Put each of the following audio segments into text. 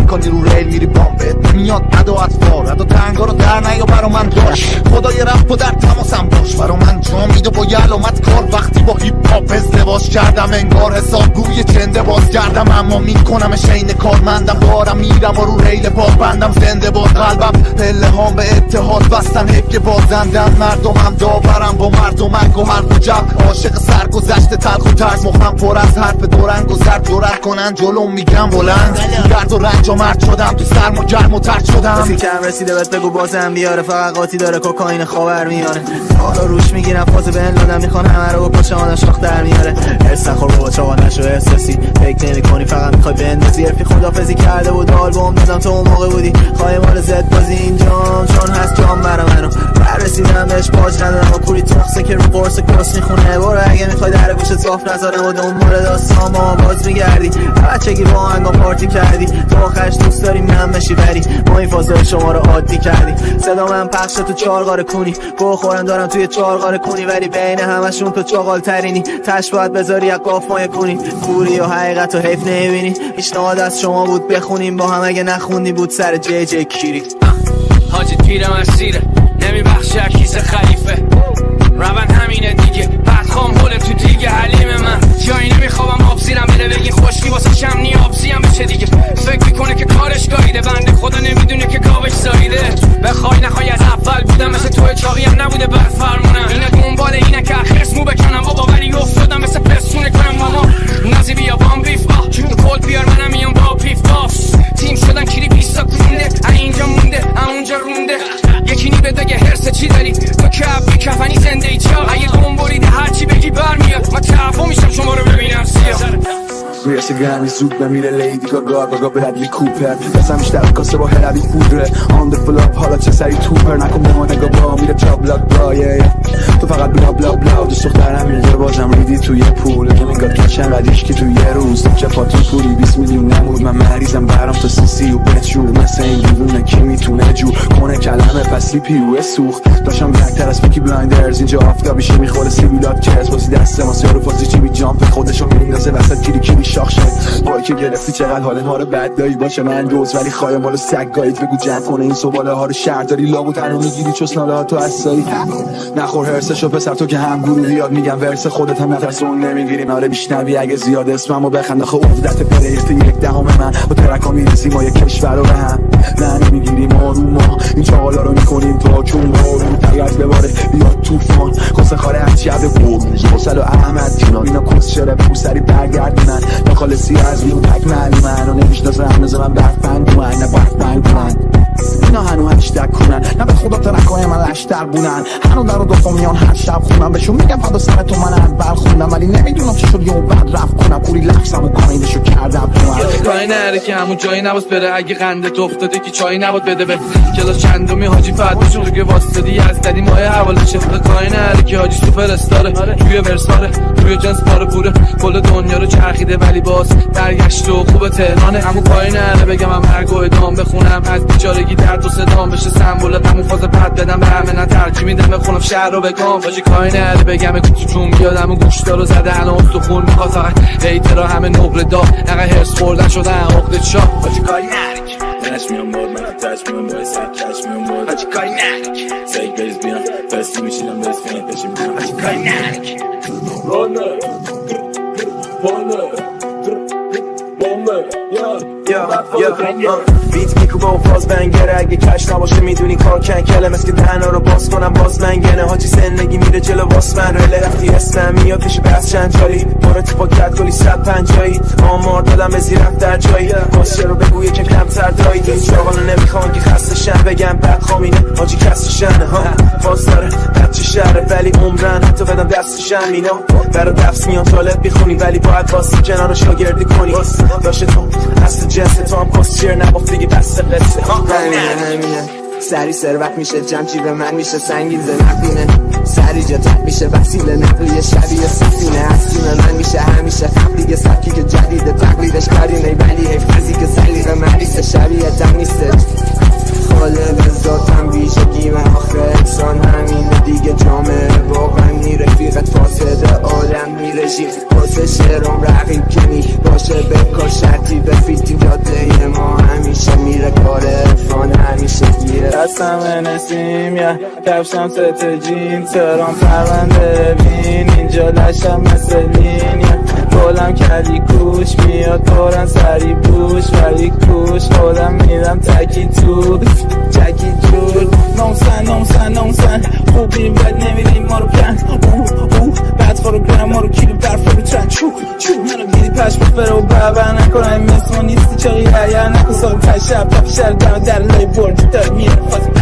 میکنی رو ریل میری بامبت میاد عدا اطفار عدا تنگا رو در نیا برا من داشت خدای رپ و در تماسم باش برا من جا میده با یه علامت کار وقتی با هیپ هاپ ازدواج کردم انگار حسابگوی چنده باز کردم اما میکنم شین کارمندم دارم میرم و رو ریل پاک بندم زنده باز قلبم پله هام به اتحاد بستن حق بازندن مردمم داورم با مردمک و هر دو جب عاشق سرگذشت تلخ و ترس مخم پر از حرف دورنگ و زرد جرد کنن جلوم میگم بلند درد و رنج و مرد شدم تو سرم و گرم و ترد شدم کسی کم رسیده بهت بگو بازم بیاره فقط قاطی داره کوکائین خاور میاره حالا روش میگیرم فاز بن لادن میخوان همه رو بکشم آدم شاخ در میاره حس نخور بابا چاقا نشو احساسی فکر نمی کنی فقط میخوای بندازی ارفی خدافزی کرده بود آلبوم دادم تو اون موقع بودی خواهی مال زد بازی اینجام چون هست جام برا منو برسیدم بهش باج ندارم و کوری تخصه که رو قرص کس میخونه برو اگه میخوای در گوشت صاف نذارم و دنبال داستان ما باز میگردی بچگی با هنگام پارتی کردی تو آخرش دوست داری من بشی بری ما این فازای شما رو عادی کردی صدا من پخشه تو چارقار کونی بخورم دارم توی چارقار کونی ولی بین همشون تو چاقال ترینی تش باید بذاری یک قاف مایه کنی کوری و حقیقت و حیف نمیبینی پیشنهاد از شما بود بخونیم با هم اگه نخوندی بود سر جی جی کیری حاجی تیرم از سیره نمیبخشه کیس خلیفه روند همینه دیگه بدخوام هوله تو دیگه حلیم من جایی نمیخوابم آب زیرم بده بگی خشکی واسه شمنی آبزیم بشه دیگه فکر میکنه که کارش گاییده بنده خدا نمیدونه که کاوش زاییده بخوای نخوای از اول بودم مثل توی چاقی هم نبوده بر فرمونم اینه دنبال اینه که خرس مو بکنم بابا ولی افتادم مثل پسونه کنم ماما نازی بیا بام بیف تو کل بیار منم میام با پیف باس تیم شدن کلی 20 تا کونده اینجا مونده اونجا رونده یکی نی بده هرس چی داری تو کف کفنی زنده ای چا اگه گم بریده هرچی بگی برمیاد من تعفو میشم شما رو ببینم سیاه روی سگرمی زود بمیره لیدی گاگا برادلی کوپر دستم بیشتر کاسه با هروی پودره آن در فلاپ حالا چه سری توپر نکن با ما نگاه با میره چا بلاک برایه تو فقط بلا بلا بلا دوست دخترم میگه بازم ریدی توی پول نگاه که چنقدیش که توی یه روز تو چپاتون پولی 20 میلیون نمود من مریضم برام تو سیسی و بچو مثل این بیرونه کی میتونه جو کنه کلمه پسی پیوه سوخت داشتم بکتر از پیکی بلایندرز اینجا آفتابیشه میخوره سیبیلات کرس بازی دست ما سیارو فازی چی بی جامپ خودشو میندازه وسط کلی شاخ شد وای که گرفتی چقدر حال ما رو بد دایی باشه من دوز ولی خواهیم مالو سگ گایید بگو جمع کنه این سواله ها رو شهر داری لابو تنو میگیری چسناله ها تو اسایی نخور هرسشو پسر تو که هم گروه یاد میگم ورس خودت هم نفس اون نمیگیری ناره بیشنوی اگه زیاد اسممو بخند آخه عقدت پلیت یک دهم من با ترکا میرسیم ما یک کشور رو به هم نه نمیگیریم آروما این چاقالا رو میکنیم تا چون بارون تگرد بباره بیاد توفان کسه خاره هرچی عبد بروز حسل و احمد کنار اینا کس شره پوسری برگردونن نخالصی از بیون تک معلوم من و نمیشناسه هنوز من برفند من نه برفند من اینا هنو هشتر کنن نه به خدا ترکای من لشتر بونن هنو در و دفعه میان هر شب خونم بهشون میگم فدا سر تو من از بر خوندم ولی نمیدونم چی شد یه اون بعد رفت کنم پوری لفظم و کاینشو کردم کاری نره که همون جایی نباست بره اگه قندت افتاده که چایی نباد بده به کلاس چندمی حاجی فداشون تو که واسطدی از ددی ماه حواله چه کاری نره که حاجی سوپر استاره توی ورساره توی جنس پاره پوره کل دنیا رو چرخیده ولی باز برگشت و خوب تهرانه همون کاری نره بگم من مرگ و ادام بخونم از بیچارگی درد و صدام بشه سمبولت همون فاز پد بدم به همه نه ترجیح میدم بخونم شهر رو بگم حاجی کاری نره بگم کوچون بیادم و گوشتارو زده الان استخون میخواد فقط هیترا همه نقره دا نقه هرس خوردن شدن عقدت شاه حاجی کاری نره Catch me on board, man, touch me on board, say catch me on board. حاجی کاری نره Say بریز بیان بستی میشیدم بس فیلم بشیم بیان حاجی کاری نره رانه بامبه بیت میکوبه و فاز بنگره اگه کش نباشه میدونی کار کنکله مثل که دهنا رو باز کنم باز منگنه حاجی زندگی میره جلو واس من رله رفتی اسم میاد پیش بس چند جالی برو تو پاکت کلی 150 آمار دادم به زیرت در جایی کاسچه رو بگویه که کمتر دارید این چاقانو نمیخوان که خسته شن بگم بد خامینه حاجی کسر شنه ها فاز داره بچه شهره ولی عمرن حتی بدم دستشن مینا برا دفت میان طالب بیخونی ولی باید واسه کنار شاگردی کنی داشته تو هست جنس تو هم کاسچر نبافت دیگه بسته قصه همینه سری ثروت میشه جمع جیب من میشه سنگین زنقینه سری جتت میشه وسیله نقلیه شبیه سفینه هستیم من میشه همیشه خب دیگه سبکی که جدیده تقلیدش کاری ولی حفظی که سلیقه مریسه شبیه دم نیسته خالق ذاتم ویژگی من آخه انسان همینه دیگه جامعه واقعا رفیقت فاسده عالم میره شیف واسه سرم رقیب کنی باشه بکار شرطی بفیت. این جاده ما همیشه میره کار عرفان همیشه گیره. دستم نسیم یا کفشم ست جین ترام پرونده بین اینجا لشم مثل لین یا گلم کلی کوش میاد دورن سری بوش ولی کوش خودم میدم تکی تو تکی جور. نامسن خوبیم بد نمیریم ما رو پن بعد خورو گرم ما رو کیلو برف رو چند چو منو گیری پشم بفره و بابر نکنه این مثل ما نیستی چاقی هیر نکن سال تشب تا پیشر دم در لای برد داره میره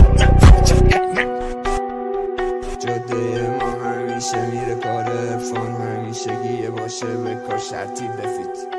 جاده ما همیشه میره کار عرفان همیشه گیه باشه به کار شرطی بفیت.